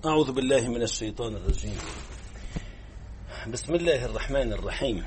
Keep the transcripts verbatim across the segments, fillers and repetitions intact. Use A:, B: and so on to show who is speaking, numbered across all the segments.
A: أعوذ بالله من الشيطان الرجيم. بسم الله الرحمن الرحيم.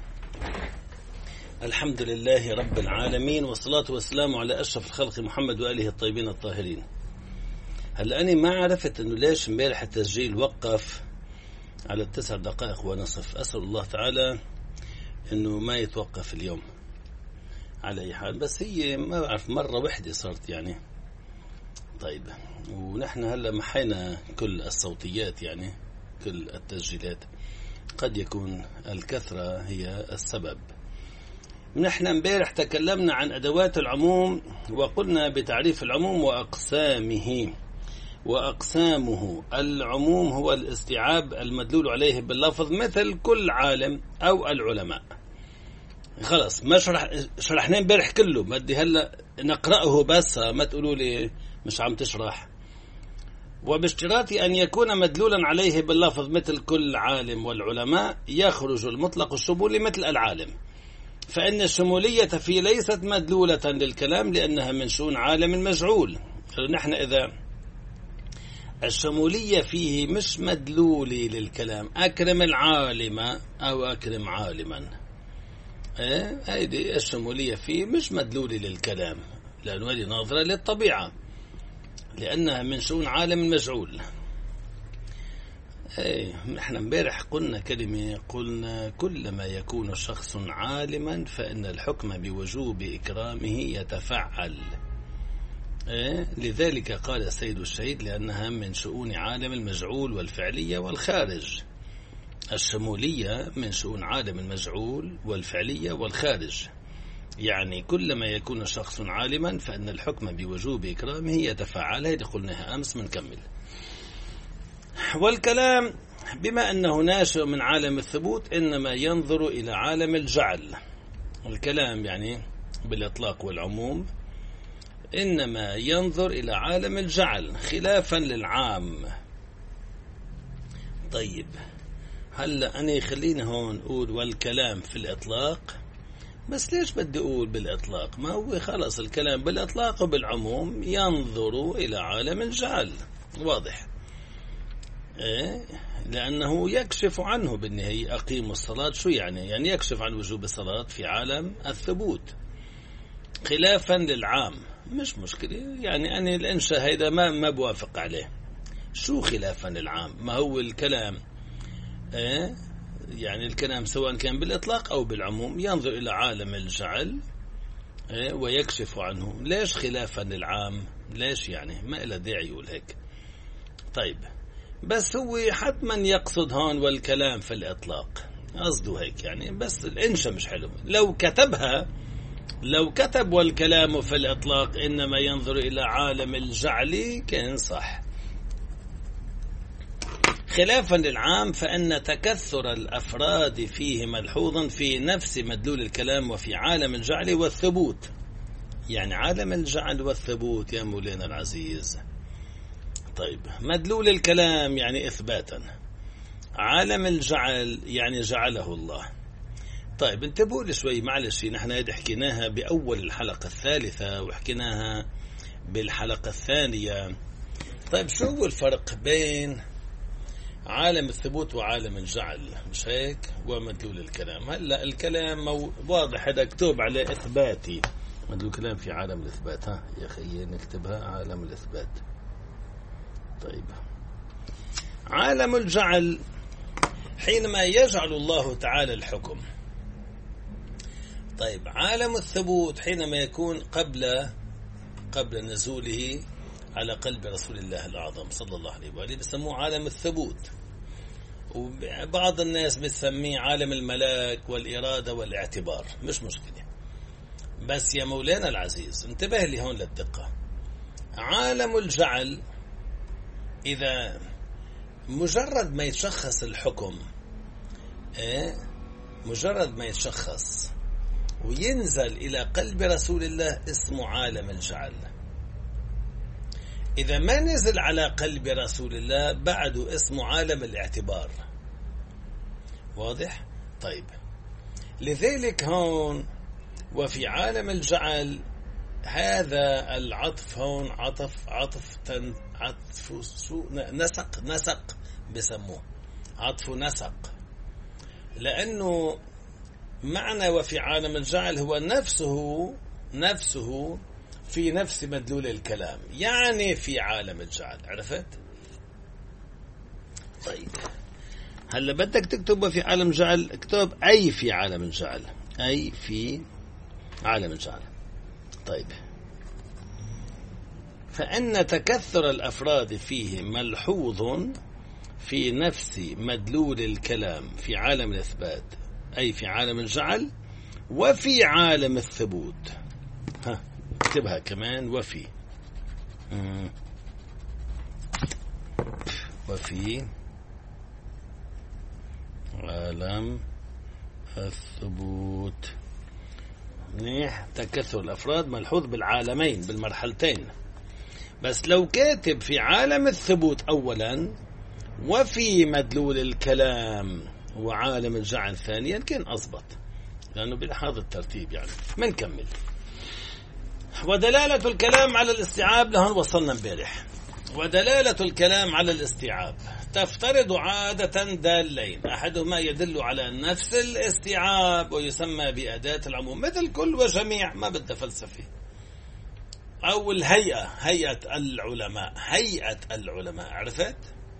A: الحمد لله رب العالمين، والصلاة والسلام على أشرف الخلق محمد وآله الطيبين الطاهرين. هلا أنا ما عرفت إنه ليش امبارح التسجيل وقف على التسع دقائق ونصف. أسأل الله تعالى إنه ما يتوقف اليوم على أي حال، بس هي ما بعرف مرة وحدة صارت يعني. طيب، ونحن هلا محينا كل الصوتيات، يعني كل التسجيلات، قد يكون الكثرة هي السبب. نحن امبارح تكلمنا عن أدوات العموم، وقلنا بتعريف العموم وأقسامه. وأقسامه: العموم هو الاستيعاب المدلول عليه باللفظ، مثل كل عالم أو العلماء. خلاص، ما شرح شرحنا امبارح كله، بدي هلا نقرأه بس، ما تقولوا لي مش عم تشرح. وباشتراط أن يكون مدلولا عليه باللفظ مثل كل عالم والعلماء، يخرج المطلق الشمولي مثل العالم، فإن الشمولية فيه ليست مدلولة للكلام لأنها من شؤون عالم المجعول. نحن إذا الشمولية فيه مش مدلولة للكلام، أكرم العالم أو أكرم عالما، إيه؟ هذه الشمولية فيه مش مدلولة للكلام، لأنه هذه ناظرة للطبيعة لأنها من شؤون عالم المجعول. ايه، نحن امبارح قلنا كلمة، قلنا كلما يكون شخص عالما فإن الحكم بوجوب إكرامه يتفعل. ايه، لذلك قال السيد الشهيد لأنها من شؤون عالم المجعول والفعلية والخارج. الشمولية من شؤون عالم المجعول والفعلية والخارج، يعني كلما يكون شخص عالما فإن الحكم بوجوب إكرامه يتفعل. هذه قلناها أمس، منكمل. والكلام بما أنه ناشئ من عالم الثبوت إنما ينظر إلى عالم الجعل. الكلام يعني بالإطلاق والعموم إنما ينظر إلى عالم الجعل خلافا للعام. طيب، هلأ أنا خلينا هون أقول والكلام في الإطلاق، بس ليش بدي أقول بالإطلاق؟ ما هو خلص الكلام بالإطلاق وبالعموم ينظر إلى عالم الجعل، واضح. إيه؟ لأنه يكشف عنه بالنهاية. أقيموا الصلاة شو يعني؟ يعني يكشف عن وجوب الصلاة في عالم الثبوت خلافا للعام. مش مشكلة، يعني أنا الإنشاء هيدا ما ما بوافق عليه. شو خلافا للعام؟ ما هو الكلام إيه؟ يعني الكلام سواء كان بالإطلاق أو بالعموم ينظر إلى عالم الجعل إيه؟ ويكشف عنه. ليش خلافا للعام؟ ليش يعني؟ ما إلى داعي يقول هيك. طيب، بس هو حتما يقصد هون والكلام في الإطلاق، قصده هيك يعني، بس الإنشاء مش حلو. لو كتبها، لو كتب والكلام في الإطلاق إنما ينظر إلى عالم الجعل كان صح. خلافا للعام فإن تكثر الأفراد فيه ملحوظا في نفس مدلول الكلام وفي عالم الجعل والثبوت. يعني عالم الجعل والثبوت يا مولانا العزيز. طيب، مدلول الكلام يعني إثباتا، عالم الجعل يعني جعله الله. طيب، انتبهوا لي شوي، معلش، نحن هيدي حكيناها بأول الحلقة الثالثة وحكيناها بالحلقة الثانية. طيب، شو هو الفرق بين عالم الثبوت وعالم الجعل؟ مش هيك؟ ومدلول الكلام. هلا الكلام مو... واضح، هذا مكتوب عليه إثباتي، مدلول الكلام في عالم الإثبات. ها يا أخي نكتبها عالم الإثبات. طيب، عالم الجعل حينما يجعل الله تعالى الحكم. طيب، عالم الثبوت حينما يكون قبل قبل نزوله على قلب رسول الله الأعظم صلى الله عليه وآله، بسموه عالم الثبوت. وبعض الناس بتسميه عالم الملاك والإرادة والاعتبار. مش مشكلة، بس يا مولانا العزيز انتبه لي هون للدقة. عالم الجعل إذا مجرد ما يتشخص الحكم، إيه؟ مجرد ما يتشخص وينزل إلى قلب رسول الله اسمه عالم الجعل. إذا ما نزل على قلب رسول الله بعده اسمه عالم الاعتبار. واضح؟ طيب، لذلك هون وفي عالم الجعل هذا العطف هون عطف عطف تن عطف شو نسق نسق بسموه عطف نسق، لأنه معنى وفي عالم الجعل هو نفسه نفسه في نفس مدلول الكلام، يعني في عالم الجعل. عرفت؟ طيب هلا بدك تكتب في عالم الجعل، اكتب أي في عالم الجعل، أي في عالم الجعل. طيب فإن تكثر الأفراد فيه ملحوظ في نفس مدلول الكلام في عالم الإثبات، أي في عالم الجعل وفي عالم الثبوت. ها اكتبها كمان، وفي وفي عالم الثبوت. منيح، تكثر الأفراد ملحوظ بالعالمين بالمرحلتين. بس لو كاتب في عالم الثبوت أولا وفي مدلول الكلام وعالم الجعل ثانيا كان أضبط، لأنه بهذا الترتيب يعني. منكمل. ودلالة الكلام على الاستيعاب، لهون وصلنا امبارح. ودلالة الكلام على الاستيعاب تفترض عادة دالين، أحدهما يدل على نفس الاستيعاب ويسمى بأداة العموم، مثل كل وجميع، ما بدها فلسفة. أو الهيئة، هيئة العلماء، هيئة العلماء. عرفت؟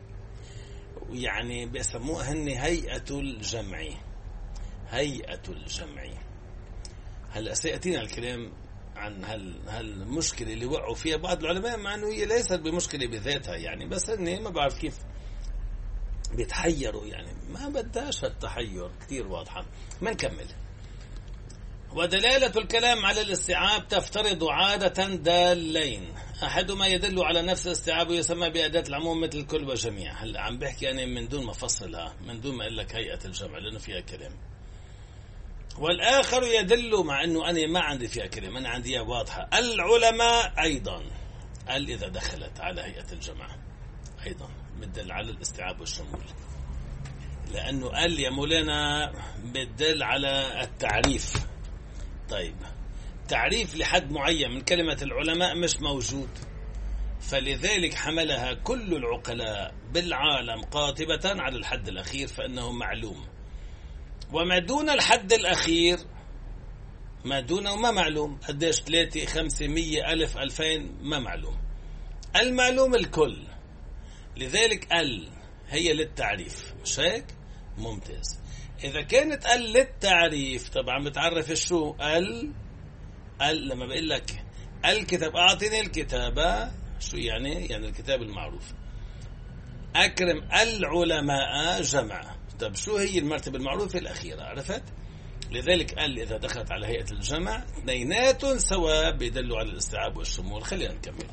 A: يعني بيسموها هن هيئة الجمع، هيئة الجمع. هلا سيأتينا الكلام عن هال هالمشكلة اللي وقعوا فيها بعض العلماء، مع أنه هي ليست بمشكلة بذاتها يعني، بس إني ما بعرف كيف بيتحيروا يعني، ما بداش التحير كتير واضحة. ما نكمل. ودلالة الكلام على الاستيعاب تفترض عادة دالين، أحدهما يدل على نفس الاستيعاب ويسمى بأداة العموم مثل كل وجميع. هلا عم بحكي أنا من دون ما أفصلها، من دون ما أقول لك هيئة الجمع لأنه فيها كلام. والآخر يدل، مع أنه أنا ما عندي فيها كلام، أنا عندي واضحة. العلماء أيضا، قال إذا دخلت على هيئة الجمع أيضا بتدل على الاستيعاب والشمول، لأنه قال يا مولانا بتدل على التعريف. طيب تعريف لحد معين من كلمة العلماء مش موجود، فلذلك حملها كل العقلاء بالعالم قاطبة على الحد الأخير، فإنه معلوم. وما دون الحد الأخير ما دونه ما معلوم، قديش ثلاثة خمسة مية ألف ألفين ما معلوم، المعلوم الكل. لذلك ال هي للتعريف، مش هيك؟ ممتاز. إذا كانت ال للتعريف، طبعا بتعرف شو ال ال لما بقول لك الكتاب، أعطيني الكتابة، شو يعني؟ يعني الكتاب المعروف. أكرم العلماء جمع. طب شو هي المرتبة المعروفة الأخيرة؟ عرفت؟ لذلك قال إذا دخلت على هيئة الجمع اثنينات سواء بيدلوا على الاستيعاب والشمول. خلينا نكمل.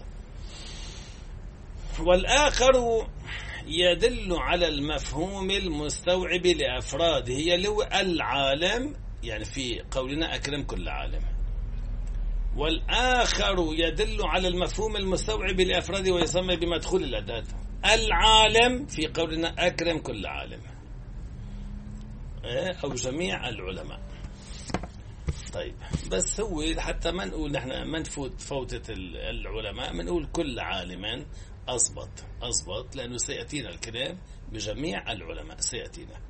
A: والآخر يدل على المفهوم المستوعب لأفراده، هي لو العالم، يعني في قولنا أكرم كل عالم. والآخر يدل على المفهوم المستوعب لأفراده ويسمى بمدخول الأداة. العالم في قولنا أكرم كل عالم أو جميع العلماء. طيب بس هو حتى ما نقول نحن ما نفوت فوتة العلماء، ما نقول كل عالم. أضبط أضبط لأنه سيأتينا الكلام بجميع العلماء سيأتينا.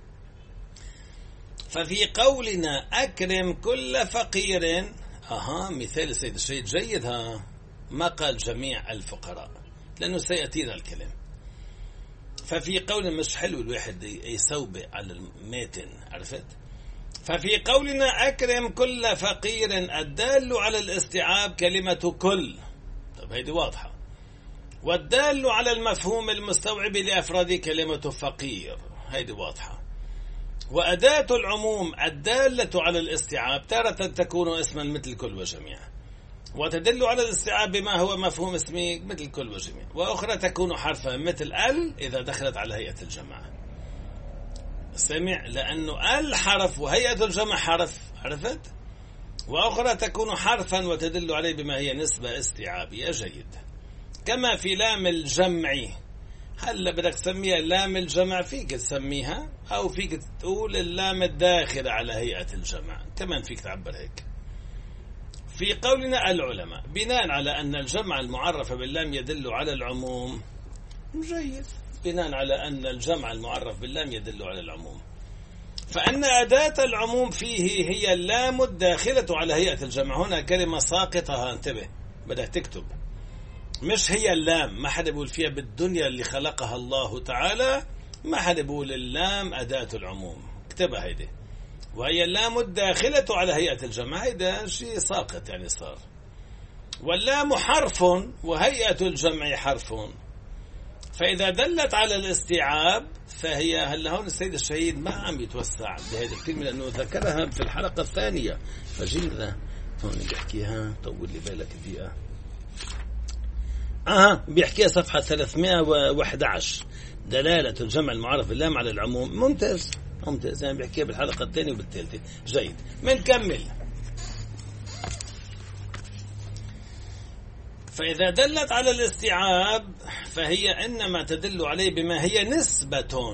A: ففي قولنا أكرم كل فقير، أها مثال سيد الشيء جيد، ها ما قال جميع الفقراء لأنه سيأتينا الكلام. ففي قول مش حلو الواحد يسوبق على الماتن، عرفت؟ ففي قولنا أكرم كل فقير الدال على الاستيعاب كلمة كل. طب هيدي واضحة. والدال على المفهوم المستوعب لأفراد كلمة فقير، هيدي واضحة. وأداة العموم الدالة على الاستيعاب تارة تكون اسما مثل كل وجميع، وتدل على الاستيعاب بما هو مفهوم اسمي مثل كل وجميع، وأخرى تكون حرفا مثل ال إذا دخلت على هيئة الجمع. سمع؟ لأنه ال حرف وهيئة الجمع حرف، عرفت؟ وأخرى تكون حرفا وتدل عليه بما هي نسبة استيعابية. جيد. كما في لام الجمع، هلا بدك تسميها لام الجمع، فيك تسميها أو فيك تقول اللام الداخلة على هيئة الجمع، كمان فيك تعبر هيك. في قولنا العلماء بناء على أن الجمع المعرف باللام يدل على العموم. جيد. بناء على أن الجمع المعرف باللام يدل على العموم، فأن أداة العموم فيه هي اللام الداخلة على هيئة الجمع. هنا كلمة ساقطة، انتبه، بدك تكتب، مش هي اللام. ما حدا بيقول فيها بالدنيا اللي خلقها الله تعالى، ما حدا بيقول اللام أداة العموم. اكتبها هيدي، وهي اللام الداخلة على هيئة الجمع. هيدا شيء ساقط يعني صار. واللام حرف وهيئة الجمع حرف، فإذا دلت على الاستيعاب فهي. هلا هون السيد الشهيد ما عم يتوسع بهذه الكلمة لأنه ذكرها في الحلقة الثانية، فجينا هون بيحكيها. طول لي بالك دقيقة. أها بيحكيها صفحة ثلاثمائة وأحد عشر، دلالة الجمع المعرف باللام على العموم. ممتاز ممتاز، يعني بيحكيها بالحلقة الثانية وبالثالثة. جيد، منكمل. فإذا دلت على الاستيعاب فهي إنما تدل عليه بما هي نسبة.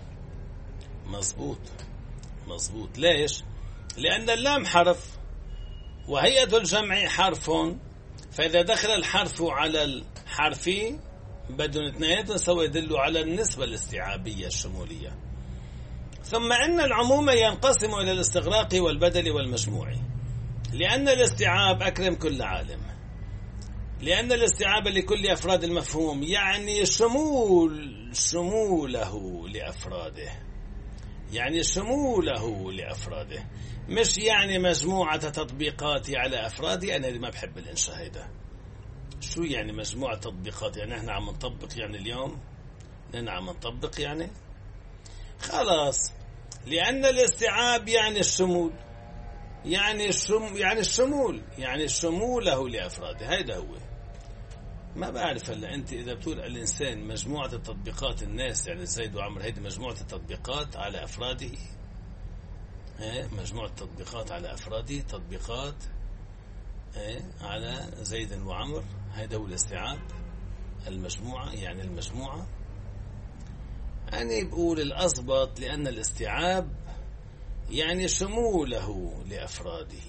A: مظبوط مظبوط. ليش؟ لأن اللام حرف وهيئة الجمع حرف، فإذا دخل الحرف على الحرف بدون اثنين سوى يدل على النسبة الاستيعابية الشمولية. ثم إن العموم ينقسم إلى الاستغراق والبدل والمجموع، لأن الاستيعاب أكرم كل عالم، لأن الاستيعاب لكل أفراد المفهوم يعني شمول شموله لأفراده، يعني شموله لأفراده، مش يعني مجموعة تطبيقات على أفرادي. أنا اللي ما بحب الإنشاء هيدا. شو يعني مجموعة تطبيقات؟ يعني إحنا عم نطبق يعني اليوم نحن عم نطبق يعني خلاص. لأن الاستيعاب يعني الشمول، يعني الشم يعني الشمول يعني شموله لأفراده. هيدا هو. ما بعرف هلا أنت إذا بتقول الإنسان مجموعة التطبيقات، الناس يعني زيد وعمر، هيدي مجموعة التطبيقات على أفراده. ها مجموعة تطبيقات على أفراده، تطبيقات على زيد وعمر. هيدا هو الاستيعاب، المجموعة يعني المجموعة. أنا بقول الأضبط لأن الاستيعاب يعني شموله لأفراده.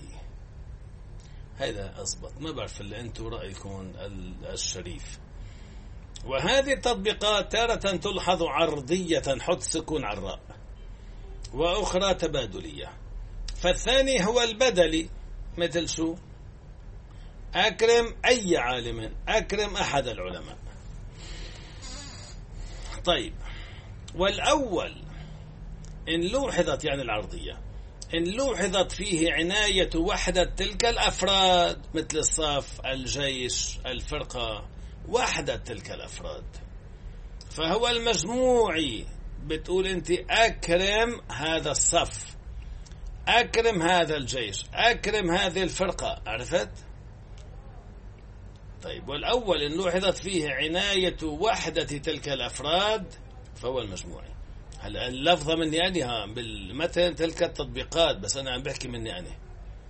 A: هذا أضبط. ما بعرف اللي أنتم رأيكم الشريف. وهذه التطبيقات تارة تلحظ عرضية، حط سكون على الراء، وأخرى تبادلية. فالثاني هو البدلي، مثل شو؟ أكرم أي عالم، أكرم أحد العلماء. طيب، والأول إن لوحظت يعني العرضية، إن لوحظت فيه عناية وحدة تلك الأفراد، مثل الصف، الجيش، الفرقة، وحدة تلك الأفراد، فهو المجموعي. بتقول أنت أكرم هذا الصف، أكرم هذا الجيش، أكرم هذه الفرقة. عرفت؟ طيب، والأول إن لوحظت فيه عناية وحدة تلك الأفراد فهو المجموعي. هلا اللفظة مني أنا بالمتن تلك التطبيقات، بس أنا عم بحكي مني أنا.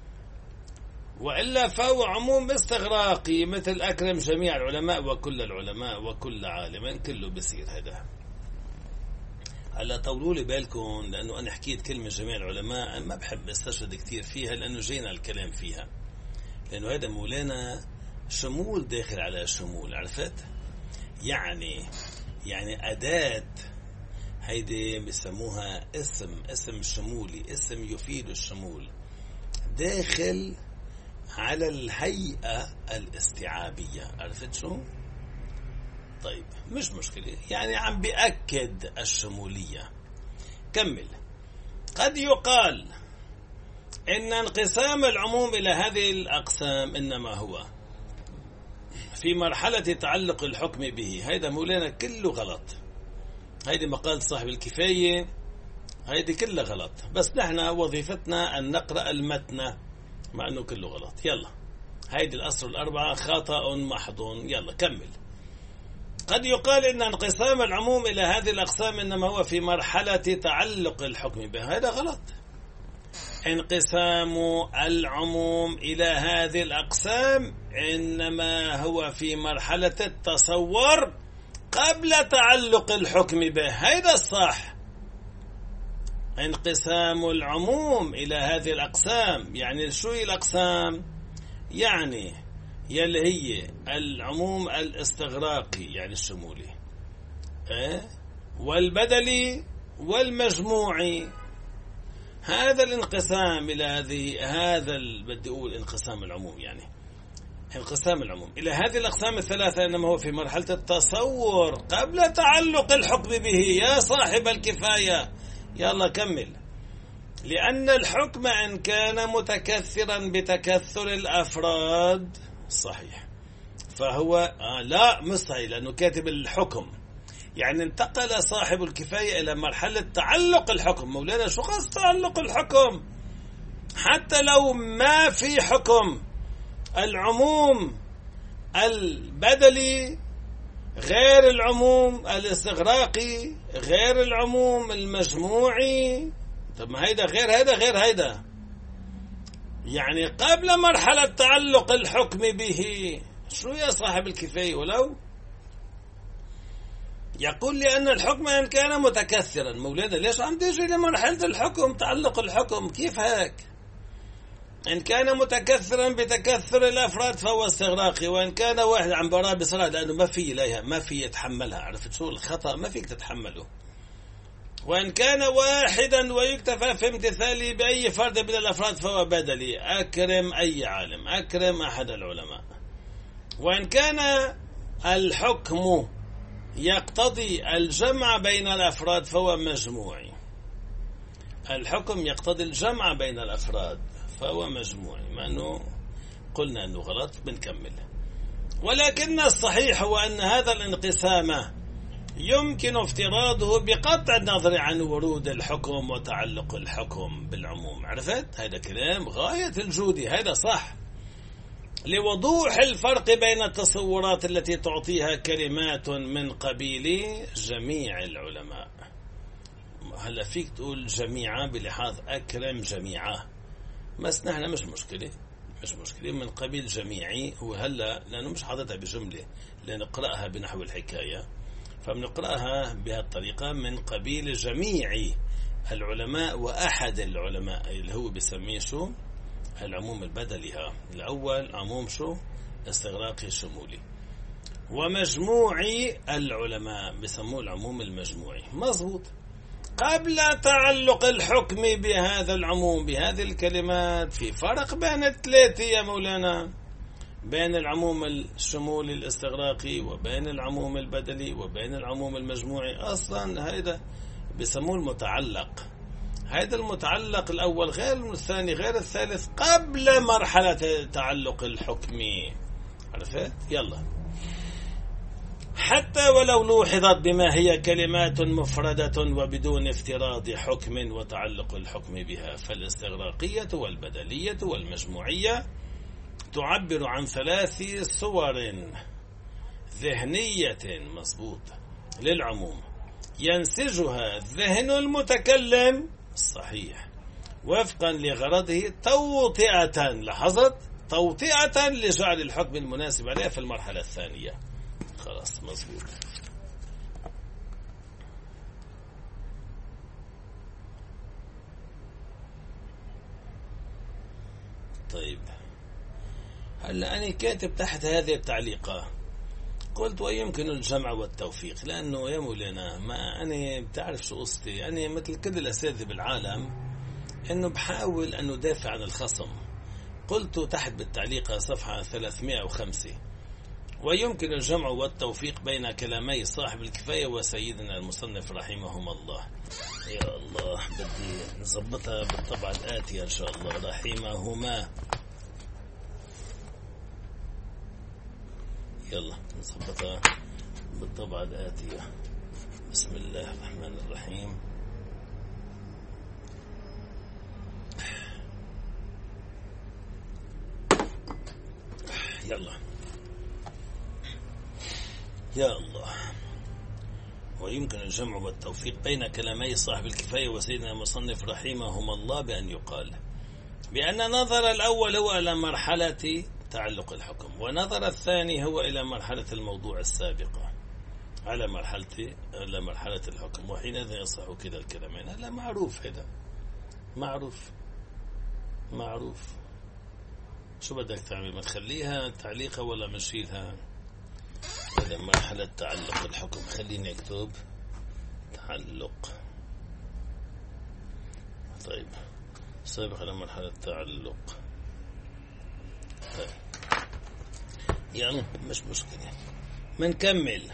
A: وإلا فهو عموم استغراقي، مثل أكرم جميع العلماء وكل العلماء وكل عالم، كله بصير هذا. هلا طولوا لي بالكم، لأنه أنا حكيت كلمة جميع العلماء ما بحب استشهد كثير فيها، لأنه جينا الكلام فيها، لأنه هذا مولانا شمول داخل على شمول. عرفت؟ يعني يعني أداة هيدي بيسموها اسم اسم شمولي، اسم يفيد الشمول داخل على الهيئة الاستيعابية. عرفت شو؟ طيب، مش مشكلة، يعني عم بيأكد الشمولية. كمل. قد يقال إن انقسام العموم إلى هذه الأقسام إنما هو في مرحلة تعلق الحكم به. هيدا مولانا كله غلط. هيدي مقال صاحب الكفاية، هيدي كلها غلط، بس نحن وظيفتنا أن نقرأ المتن مع أنه كله غلط. يلا، هيدي الأصل الأربعة خطأ محض. يلا كمل. قد يقال إن انقسام العموم إلى هذه الأقسام إنما هو في مرحلة تعلق الحكم به. هذا غلط. انقسام العموم إلى هذه الأقسام إنما هو في مرحلة التصور قبل تعلق الحكم به. هذا الصح. انقسام العموم إلى هذه الأقسام، يعني شو هي الأقسام؟ يعني يلي هي العموم الاستغراقي يعني الشمولي، أه؟ والبدلي والمجموعي. هذا الانقسام إلى هذه هذا بدي أقول انقسام العموم، يعني انقسام العموم إلى هذه الأقسام الثلاثة إنما هو في مرحلة التصور قبل تعلق الحكم به. يا صاحب الكفاية يلا كمل. لأن الحكم إن كان متكثرا بتكثر الأفراد صحيح، فهو آه لا مستحيل لأنه كاتب الحكم، يعني انتقل صاحب الكفاية إلى مرحلة تعلق الحكم. مولانا شو قصد تعلق الحكم؟ حتى لو ما في حكم، العموم البدلي غير العموم الاستغراقي غير العموم المجموعي. طب ما هيدا غير هيدا غير هيدا، يعني قبل مرحلة تعلق الحكم به. شو يا صاحب الكفاية؟ ولو يقول لأن الحكم إن كان متكثرا. مولانا ليش عم تيجي لمرحلة الحكم تعلق الحكم؟ كيف هيك؟ إن كان متكثرا بتكثر الأفراد فهو استغراقي، وإن كان واحد عم براه بصراحة لأنه ما في ليها ما في يتحملها. عرفت شو الخطأ؟ ما فيك تتحمله. وإن كان واحدا ويكتفى في امتثاله بأي فرد من الأفراد فهو بدلي. أكرم أي عالم، أكرم أحد العلماء. وإن كان الحكم يقتضي الجمع بين الأفراد فهو مجموعي. الحكم يقتضي الجمع بين الأفراد فهو مجموعي، مع أنه قلنا أنه غلط بنكمل. ولكن الصحيح هو أن هذا الانقسام يمكن افتراضه بقطع النظر عن ورود الحكم وتعلق الحكم بالعموم. عرفت؟ هذا كلام غاية الجودة، هذا صح، لوضوح الفرق بين التصورات التي تعطيها كلمات من قبيل جميع العلماء. هلا فيك تقول جميعا بلحاظ أكرم جميعا، بس نحن مش مشكلة مش مشكلة من قبيل جميعي. هو هلا لأنه مش حاططها بجملة لنقرأها بنحو الحكاية، فبنقرأها بهالطريقة من قبيل جميع العلماء. وأحد العلماء اللي هو بسميه شو؟ العموم البدلي. ها الأول عموم شو؟ استغراقي شمولي. ومجموعي العلماء بسموه العموم المجموعي. مظبوط. قبل تعلق الحكم بهذا العموم بهذه الكلمات في فرق بين الثلاثة يا مولانا، بين العموم الشمولي الاستغراقي وبين العموم البدلي وبين العموم المجموعي. أصلا هذا بسموه المتعلق. هذا المتعلق الأول غير الثاني غير الثالث قبل مرحلة تعلق الحكم. عرفت؟ يلا. حتى ولو لوحظت بما هي كلمات مفردة وبدون افتراض حكم وتعلق الحكم بها، فالاستغراقية والبدلية والمجموعية تعبر عن ثلاث صور ذهنية مضبوط للعموم ينسجها الذهن المتكلم الصحيح وفقا لغرضه توطئة، لاحظت؟ توطئة لجعل الحكم المناسب عليه في المرحلة الثانية. خلاص مضبوط. طيب هلا أنا كاتب تحت هذه التعليقة قلت ويمكن الجمع والتوفيق، لأنه يا مولانا ما أنا بتعرف شو قصتي، أنا مثل كل الأساتذة بالعالم إنه بحاول أن ندافع عن الخصم. قلت تحت بالتعليقة صفحة ثلاثمائة وخمسة ويمكن الجمع والتوفيق بين كلامي صاحب الكفاية وسيدنا المصنف رحمهما الله. يا الله بدي نظبطها بالطبعة الآتية إن شاء الله. رحمهما، يلا نظبطها بالطبعة الآتية. بسم الله الرحمن الرحيم. يلا يا الله. ويمكن الجمع والتوفيق بين كلامي صاحب الكفاية وسيدنا المصنف رحمهما الله بأن يقال بأن نظر الأول هو إلى مرحلة تعلق الحكم، ونظر الثاني هو إلى مرحلة الموضوع السابقة على مرحلة إلى مرحلة الحكم، وحينئذ يصح كذا الكلامين. هذا معروف، هذا معروف معروف شو بدك تعمل؟ ما تخليها تعليقة ولا مشيلها؟ ولا مرحلة تعلق الحكم؟ خليني اكتب تعلق. طيب سابق على مرحلة تعلق. طيب يعني مش مشكلة، منكمل.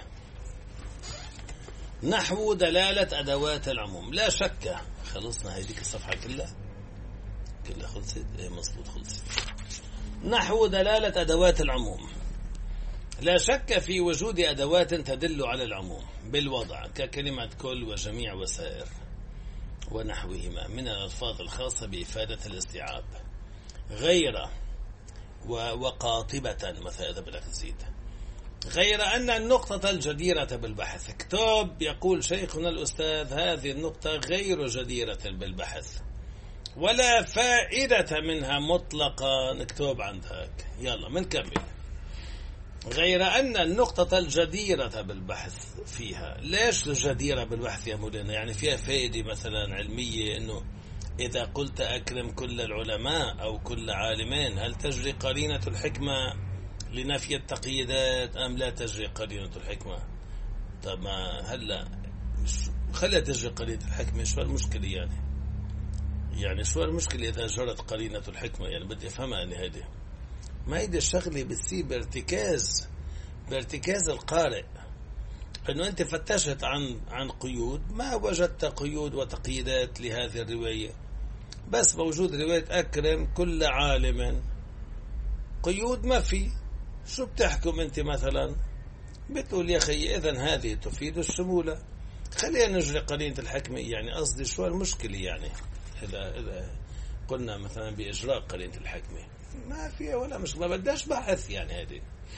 A: نحو دلالة أدوات العموم. لا شك خلصنا هذيك الصفحة كلها كلها خلصت. ايه مظبوط خلصت. نحو دلالة أدوات العموم. لا شك في وجود أدوات تدل على العموم بالوضع ككلمة كل وجميع وسائر ونحوهما من الألفاظ الخاصة بإفادة الاستيعاب، غير وقاطبة مثلا إذا بدك تزيد. غير أن النقطة الجديرة بالبحث، اكتب يقول شيخنا الأستاذ هذه النقطة غير جديرة بالبحث ولا فائدة منها مطلقا، نكتب عندك. يلا منكمل. غير أن النقطة الجديرة بالبحث فيها. ليش الجديرة بالبحث يا مولانا؟ يعني فيها فائدة مثلا علمية، إنه إذا قلت أكرم كل العلماء أو كل عالمين، هل تجري قرينة الحكمة لنفي التقييدات أم لا تجري قرينة الحكمة؟ طب ما هلا خليها تجري قرينة الحكمة، شو المشكلة يعني؟ يعني شو المشكلة إذا جرت قرينة الحكمة؟ يعني بدي أفهمها أنا هذه. ما هيدي الشغلة بتصير بارتكاز بارتكاز القارئ، انه انت فتشت عن عن قيود، ما وجدت قيود وتقييدات لهذه الرواية، بس موجود رواية أكرم كل عالم، قيود ما في. شو بتحكم انت مثلا؟ بتقول يا اخي اذا هذه تفيد الشمولة، خلينا نجري قرينة الحكمة. يعني قصدي شو المشكلة يعني اذا اذا قلنا مثلا بإجراء قرينة الحكمة؟ ما فيها ولا مش، ما بداش بحث يعني هذه.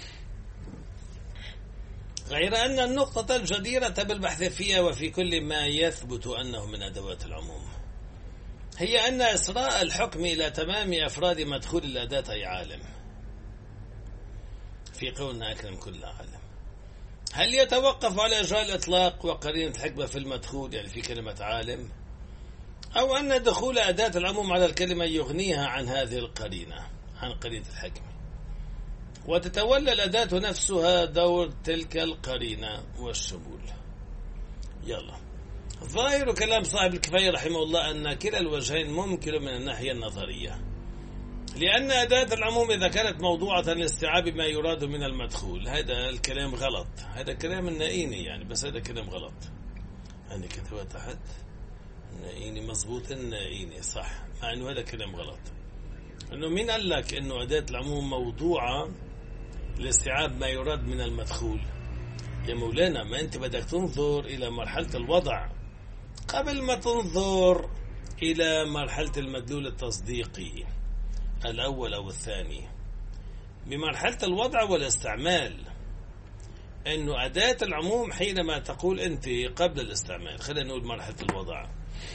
A: غير أن النقطة الجديرة بالبحث فيها وفي كل ما يثبت أنه من أدوات العموم هي أن إسراء الحكم إلى تمام أفراد مدخول الأداة أي عالم. في قولنا أكرم كل عالم، هل يتوقف على إجراء الإطلاق وقرينة الحكمة في المدخول يعني في كلمة عالم، أو أن دخول أداة العموم على الكلمة يغنيها عن هذه القرينة، عن قرينة الحكمة، وتتولى الأداة نفسها دور تلك القرينة والشمول. يلا. ظاهر كلام صاحب الكفاية رحمه الله أن كلا الوجهين ممكن من الناحية النظرية، لأن أداة العموم إذا كانت موضوعة لاستيعاب ما يراد من المدخول، هذا الكلام غلط، هذا كلام النائيني يعني، بس هذا كلام غلط. أنا كتبه تحت النائيني مظبوط، النائيني صح، مع أنه هذا كلام غلط. أنه مين قال لك أنه أداة العموم موضوعة لاستيعاب ما يراد من المدخول؟ يا مولانا ما أنت بدك تنظر إلى مرحلة الوضع قبل ما تنظر إلى مرحلة المدلول التصديقي الأول أو الثاني. بمرحلة الوضع والاستعمال، أنه أداة العموم حينما تقول أنت قبل الاستعمال، خلينا نقول مرحلة الوضع،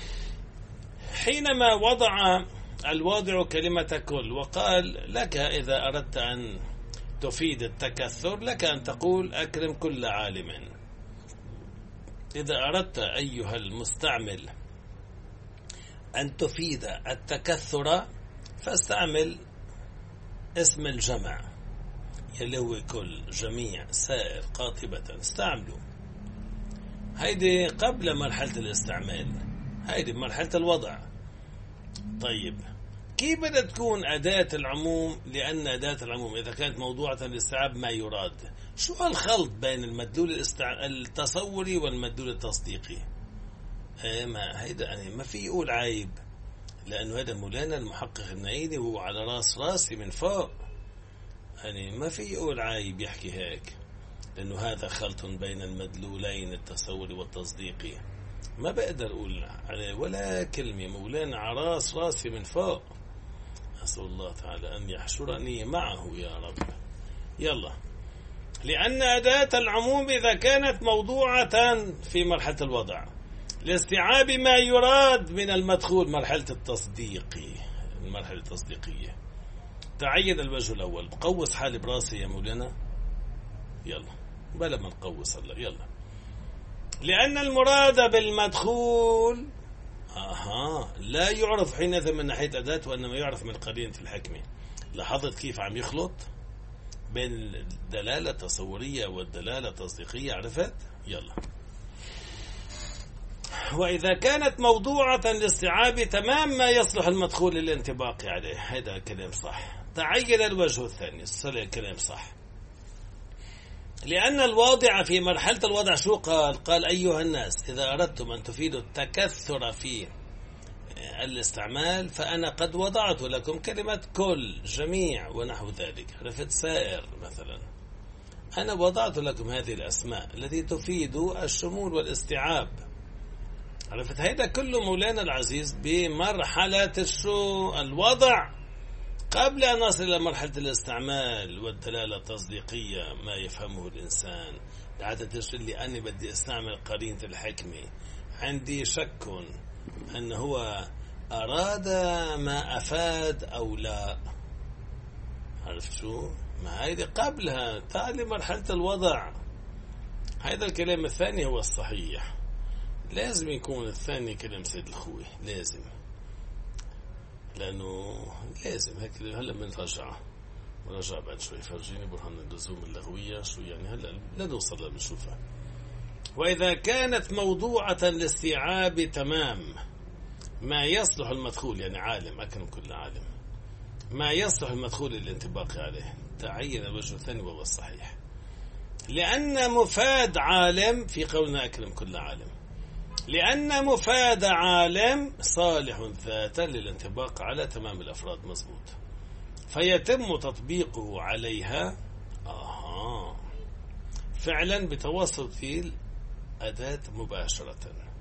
A: حينما وضع الواضع كلمة كل وقال لك إذا أردت أن تفيد التكثر لك أن تقول أكرم كل عالم. إذا أردت أيها المستعمل أن تفيد التكثر فاستعمل اسم الجمع يلي هو كل، جميع، سائر، قاطبة، استعملوا. هيدي قبل مرحلة الاستعمال، هيدي مرحلة الوضع. طيب كيف بدها تكون أداة العموم؟ لأن أداة العموم إذا كانت موضوعة لاستيعاب ما يراد. شو الخلط بين المدلول الاستع... التصوري والمدلول التصديقي؟ ايه ما هيدا يعني ما في يقول عيب، لأنه هذا مولانا المحقق النائيني وهو على راس راسي من فوق، يعني ما في يقول عيب يحكي هيك، لأنه هذا خلط بين المدلولين التصوري والتصديقي. ما بقدر أقول عليه ولا كلمة، مولانا على راس راسي من فوق، أسأل الله تعالى أن يحشرني معه يا رب. يلا. لأن أداة العموم إذا كانت موضوعة في مرحلة الوضع لاستيعاب ما يراد من المدخول، مرحلة التصديقي، المرحلة التصديقية، تعين الوجه الأول. بقوص حالي براسي يا مولانا، يلا بلا ما نقوص هلا، يلا. لأن المراد بالمدخول أها لا يعرف حينئذ من ناحية أداة، وإنما يعرف من قرينة الحكمة. لاحظت كيف عم يخلط بين الدلالة التصورية والدلالة التصديقية؟ عرفت؟ يلا. وإذا كانت موضوعة لاستيعاب تمام ما يصلح المدخول للانطباق عليه، هذا الكلام صح. تعين الوجه الثاني، صلى الكلام صح. لأن الواضع في مرحلة الوضع شو قال؟ قال أيها الناس إذا أردتم أن تفيدوا التكثر في الاستعمال فأنا قد وضعت لكم كلمة كل، جميع ونحو ذلك. عرفت؟ سائر مثلا، أنا وضعت لكم هذه الأسماء التي تفيد الشمول والاستيعاب. عرفت؟ هذا كله مولانا العزيز بمرحلة الشو الوضع قبل أن نصل إلى مرحلة الاستعمال والدلالة التصديقية، ما يفهمه الإنسان. لحتى تشير لي أني بدي استعمل قرينة الحكمة، عندي شك أن هو أراد ما أفاد أو لا. عرفت شو؟ ما هيدي قبلها، تعالي مرحلة الوضع. هذا الكلام الثاني هو الصحيح، لازم يكون الثاني كلام سيد الخوي، لازم، لأنه لازم هيك. هلا بنرجع نرجع بعد شوي، فرجيني برهان اللزوم اللغوية شو يعني، هلا لا نوصل لها بنشوفها. وإذا كانت موضوعة لاستيعاب تمام ما يصلح المدخول، يعني عالم أكرم كل عالم، ما يصلح المدخول للانطباق عليه، تعين الوجه الثاني وهو الصحيح. لأن مفاد عالم في قولنا أكرم كل عالم، لأن مفاد عالم صالح ذاتا للانطباق على تمام الأفراد، مظبوط، فيتم تطبيقه عليها آه فعلا بتوسط الأداة مباشرة.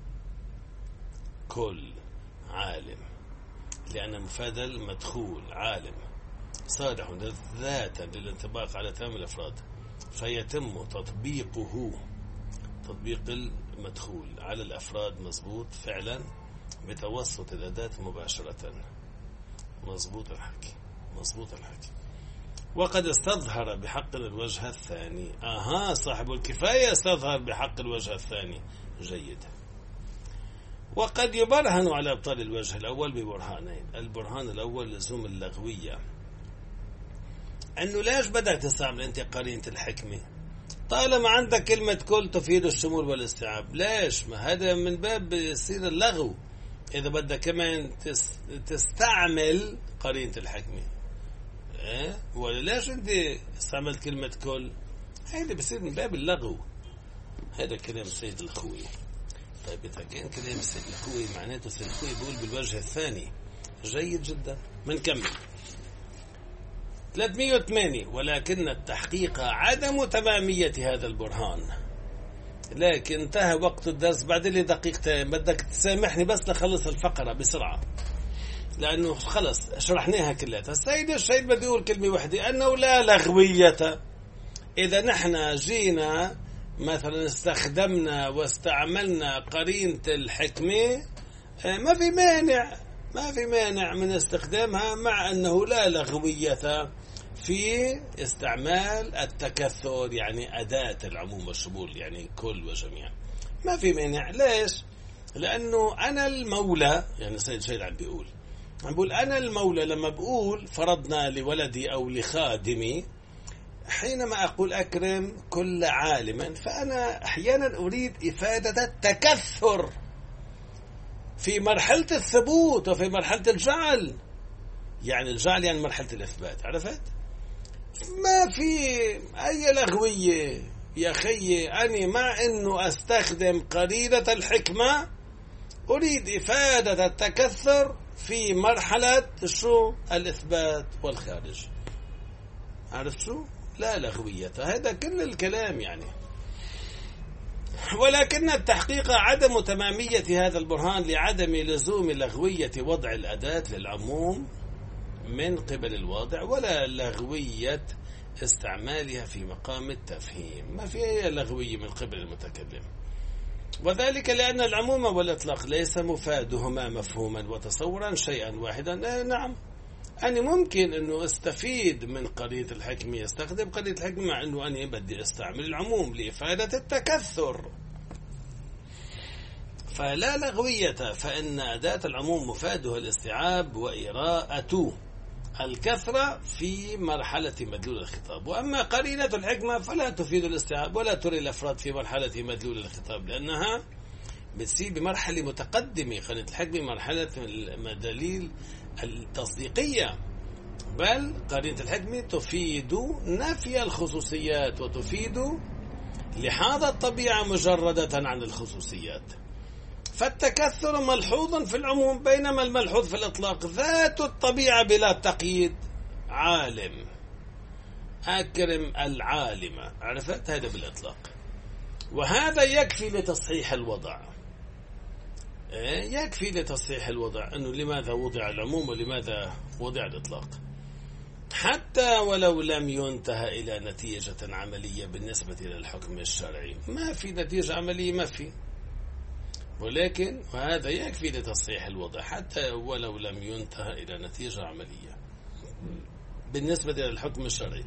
A: كل عالم، لأن مفاد المدخول عالم صالح ذاتا للانطباق على تمام الأفراد، فيتم تطبيقه تطبيق المدخول على الأفراد، مظبوط، فعلا بتوسط الأداة مباشرة. مظبوط الحكي، مظبوط الحكي. وقد استظهر بحق الوجه الثاني، آها صاحب الكفاية استظهر بحق الوجه الثاني، جيد. وقد يبرهن على أبطال الوجه الأول ببرهانين. البرهان الأول لزوم اللغوية، أنه ليش بدك تستعمل أنت قرينة الحكمة طالما عندك كلمة كل تفيد الشمول والاستيعاب؟ ليش؟ ما هذا من باب يصير اللغو إذا بدك كمان تستعمل قرينة الحكمة. إيه؟ ولا ليش أنت استعملت كلمة كل؟ هذا بيصير من باب اللغو. هذا كلام سيد الخوي. طيب إذا كان كلام سيد الخوي معناته سيد الخوي بيقول بالوجه الثاني، جيد جدا. منكمل ثلاثمئة وثمانية. ولكن التحقيق عدم تمامية هذا البرهان، لكن انتهى وقت الدرس، بعد لي دقيقتين، بدك تسامحني بس نخلص الفقرة بسرعة لأنه خلص شرحناها كلها. السيد الشيخ بدي يقول كلمة واحدة، أنه لا لغوية. إذا نحن جينا مثلا استخدمنا واستعملنا قرينة الحكمة، ما في مانع، ما في مانع من استخدامها، مع أنه لا لغوية في استعمال التكثر، يعني أداة العموم والشمول، يعني كل وجميع، ما في مانع. ليش؟ لأنه أنا المولى، يعني السيد شيد عم بيقول عم بيقول أنا المولى. لما بقول فرضنا لولدي أو لخادمي، حينما أقول أكرم كل عالم، فأنا أحيانا أريد إفادة التكثر في مرحلة الثبوت وفي مرحلة الجعل. يعني الجعل يعني مرحلة الإثبات، عرفت؟ ما في أي لغوية يا خيي. أنا مع أنه أستخدم قرينة الحكمة أريد إفادة التكثر في مرحلة شو؟ الإثبات والخارج. عرفت شو؟ لا لغوية، هذا كل الكلام يعني. ولكن التحقيق عدم تمامية هذا البرهان لعدم لزوم لغوية وضع الأداة للعموم من قبل الواضع، ولا لغوية استعمالها في مقام التفهيم، ما في أي لغوية من قبل المتكلم. وذلك لأن العموم والإطلاق ليس مفادهما مفهوما وتصورا شيئا واحدا. نعم، أنا ممكن أنه استفيد من قرينة الحكمة، يستخدم قرينة الحكمة، مع أنه أنا بدي استعمل العموم لإفادة التكثر، فلا لغوية. فإن أداة العموم مفادها الاستيعاب وإراءة الكثرة في مرحلة مدلول الخطاب. وأما قرينة الحكمة فلا تفيد الاستيعاب ولا تري الأفراد في مرحلة مدلول الخطاب، لأنها بتصير بمرحلة متقدمة. قرينة الحكمة مرحلة المدليل التصديقية، بل قرينة الحكمة تفيد نفي الخصوصيات وتفيد لحاظ الطبيعة مجردة عن الخصوصيات. فالتكثر ملحوظ في العموم، بينما الملحوظ في الإطلاق ذات الطبيعة بلا تقييد. عالم أكرم العالمة، عرفت؟ هذا بالإطلاق. وهذا يكفي لتصحيح الوضع، يكفي لتصحيح الوضع أنه لماذا وضع العموم ولماذا وضع الإطلاق، حتى ولو لم ينتهى إلى نتيجة عملية بالنسبة للحكم الشرعي. ما في نتيجة عملية، ما في، ولكن وهذا يكفي لتصحيح الوضع حتى ولو لم ينتهى إلى نتيجة عملية بالنسبة للحكم الشرعي،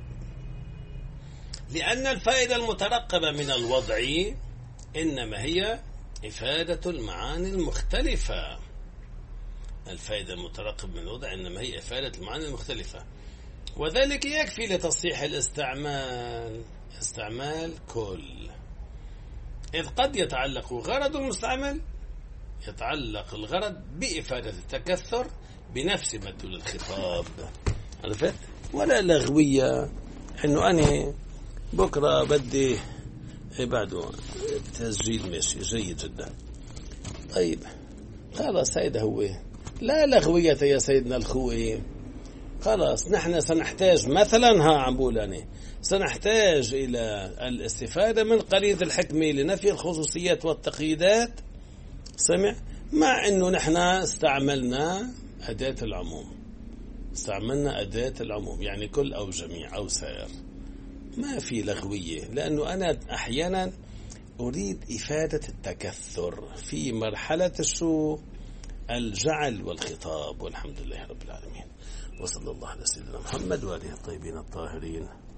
A: لأن الفائدة المترقبة من الوضع إنما هي إفادة المعاني المختلفة. الفائدة المترقبة من الوضع إنما هي إفادة المعاني المختلفة، وذلك يكفي لتصحيح الاستعمال، استعمال كل، إذ قد يتعلق غرض المستعمل، يتعلق الغرض بإفادة التكثر بنفس مدلول الخطاب، عرفت؟ ولا لغوية إنه أنا بكرة بدي بعده تسجيل، ماشي جيد جدا. طيب خلاص، هيدا هو، لا لغوية يا سيدنا الخوي. خلاص نحن سنحتاج مثلا، ها عم بقول أنا سنحتاج إلى الاستفادة من قرينة الحكمة لنفي الخصوصيات والتقييدات، سمع، مع أنه نحن استعملنا أداة العموم، استعملنا أداة العموم يعني كل أو جميع أو سائر. ما في لغوية، لأنه أنا أحيانا أريد إفادة التكثر في مرحلة الشو الجعل والخطاب. والحمد لله رب العالمين، وصلى الله على سيدنا محمد وآله الطيبين الطاهرين.